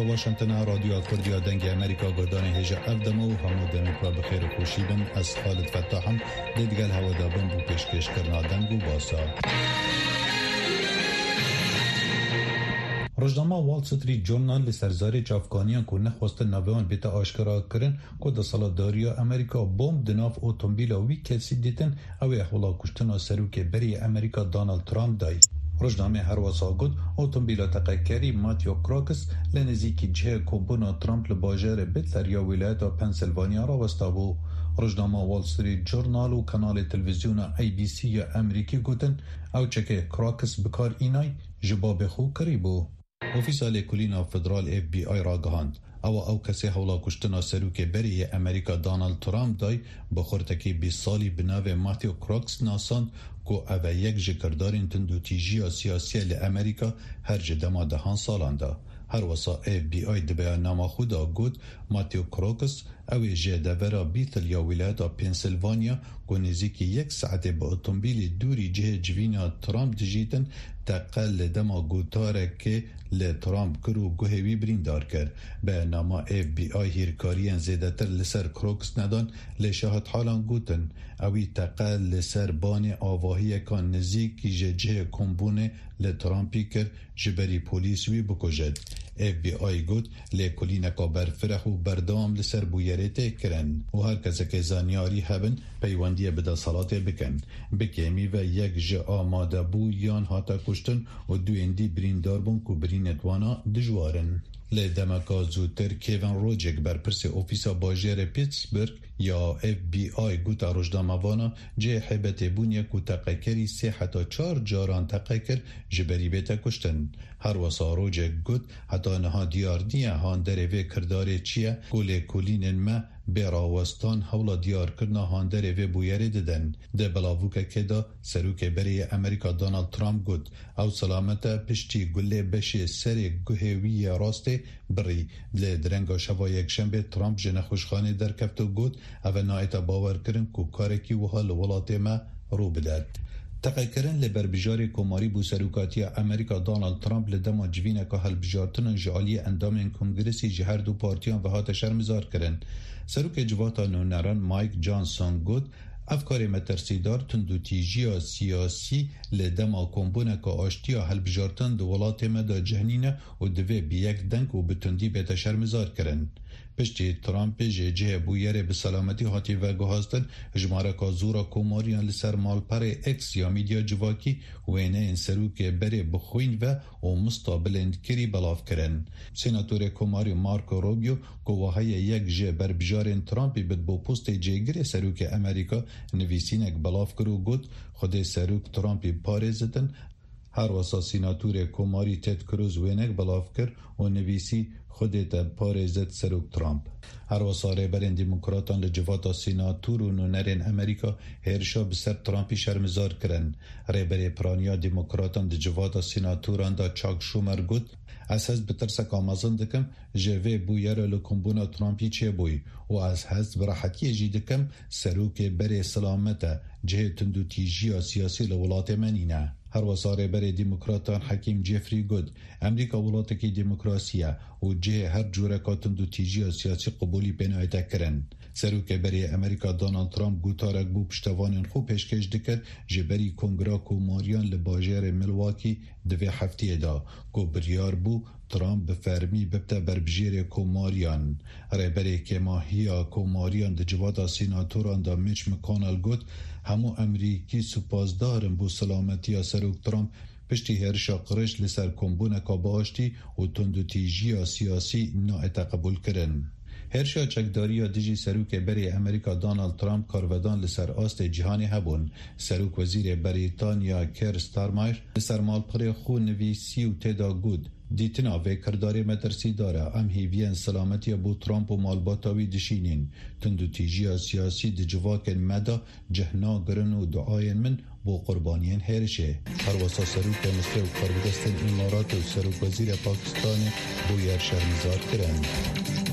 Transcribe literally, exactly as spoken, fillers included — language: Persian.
واشنگتن رادیو کردیا دنگ امریکا گردان هجا افدمو همو دمکوا بخیر و خوشی بن از خالد فتاحم دیدگل هوا دابن بو پیشکش کرنا دنگو باسا. روزنامه وال ستریت جورنال لسرزاری چافکانیان که نخواست نویان بیت آشکارا کرن که در سالداریا امریکا بوم دناف اوتومبیلا وی کسی دیتن او احولا کشتن سروک بری امریکا دانالد ترامپ دای. روزنامه هر واسا گفت اوتومبیلا تقیکری ماتیو کراکس لنزیکی جه کومبونا ترامپ لباجر بتلریا ولایت پنسیلوانیا را وستابو. روزنامه وال ستریت جورنال و کانال تلویزیون ای بی سی یا امریکی گوتن او چکه کراکس بکار اینای جباب خو کریبو. اوفیسال کلینا فدرال اف بی آی را گهاند او او کسی حولا کشتنا سروک بری امریکا دانالد ترامپ دای بخورتکی بیست سالی بناو ماتیو کراکس ناساند که او یک جکردارین تندوتیجی سیاسی لامریکا هر جدما دهان سالانده. هر وسا اف بی آی دبیا نما خودا گود ماتیو کراکس او جدورا بیتل یا ولایت پنسیلوانیا که نزدیک یک ساعت با اتومبیل دوری جه جوینا ترامپ دجیتن تقل دما گوتاره که ل ترامپ کرو گوهوی بریندار کرد. به نام اف بی آی هیرکاریان زیده تر لسر کروکس ندان لشاهد حالان گوتن اوی تقل لسر بان آواهی کان نزیک جه جه کمبونه ل ترامپی کرد جبری پولیس وی بکجد. اف بی آی گوت لکلی نکا برفرح و بردام لسر بویرته کرن و هر کسی که زانیاری هبن پیوندی بدا صلات بکن بکمی و یک جه آماده بو یان هاتا کشتن و دو اندی بریندار بون که برینتوانا دجوارن. لدمکا زودتر کیون روجک بر پرس اوفیسا باجر پیتسبرگ یا اف بی آی گوتا روزنامه‌وانا جه حبت بونیه که تقیکری سه حتی چار جاران تقیکر جبری بیتا کشتن. هر وسا روجک گوت حتی نها دیار نیه هان دروی کرداره چیه گوله کلینن ما براوستان حولا دیار کرنا هان دروی بویره ددن. ده بلاوکه که دا سروک بری امریکا دانالد ترامپ گوت او سلامتا پشتی گله بشه سر گوهوی راسته بری. لی درنگا شوا یک شنبه ترامپ جنه خوشخانه در کفتو گوت او نایتا باور کرن که کارکی وها لولاته ما رو بدد. تقیکرن لبر بجار کماری بو سروکاتی امریکا دانالد ترامپ لدما جوینه که هل بجارتن جعالی اندام کنگرسی جهر دو پارتیان و هات شرمزار کرن. سروک جواتا نونران مایک جانسون گود افکار مترسیدار تندوتیجی سیاسی لدما کمبونه که آشتیا هل بجارتن دو ولات مدا جهنینه و دوی بیک دنگ و بتندی بیتا شرمزار کرن. پشتی ترامپ جه جه بویره به سلامتی هاتی و گوهاستن جماره که زورا کوماریان لسر مالپر اکس یا میدیا جواکی وینه این سروک بره بخوین و و مستابلند کری بلاف کرن. سیناتور کوماری مارکو روبیو گواهی یک جه بر بجارین ترامپی بد بو پوست جیگر سروک امریکا نویسینک بلاف کرو گود خود سروک ترامپی پارزدن. هر واسا سیناتور کوماری تد کروز وینک بلاف کر و نویسی خودت پارزد سروک ترامپ. هر واسا ریبرین دیموکراتان لجواتا سیناتور و نونرین امریکا هرشا بسر ترامپی شرمزار کرن. ریبری پرانیا دیموکراتان لجواتا سیناتوران دا چاک شومر گود از بترسک آمازن دکم جوه بویر لکمبونا ترامپی چه بوی و از هست براحتی جی دکم سروک بری سلامت جه تندو تیجی سیاسی لولات منینه. هر وساره بر دیموکراتان حکیم جفری گود امریکا ولات کی دموکراسیه و جه هر جوره کاتن دو تیجی سیاسی قبولی بنایت کرن. سروک بری امریکا دانالد ترامپ گوتارک بو پشتوانین خوب پیشکش دکر جبری کنگرا کوماریان لباجر ملواکی دوی هفته دا کو بریار بو ترامپ بفرمی ببتا بربجیر کوماریان. ریبری که ماهیا کوماریان د جواتا سیناتوران دا میچ مکانل گود همو امریکی سپاسدارم بو سلامتی سروک ترامپ پشتی هرشا قرش لسر کمبونه که باشتی و تندو تیجی سیاسی نایت قبول کرن. هرشا چکداری دیجی سروک بری امریکا دانالد ترامپ کارودان لسر آست جهانی هبون. سروک وزیر بریتانیا کیر ستارمایر لسر مالپر خو نویسی و تدا گود دیتنا و کرداری مدرسی داره ام هیوین سلامتی بو ترامپ و مالباتاوی دشینین تندو تیجی سیاسی دی جواکن مدا جهنا گرن و دعاین من بو قربانیان هرشه. هر واسا سروک مصر و کاربدستن امارات و سروک وزیر پاکستان بو یر شرمزار کرن.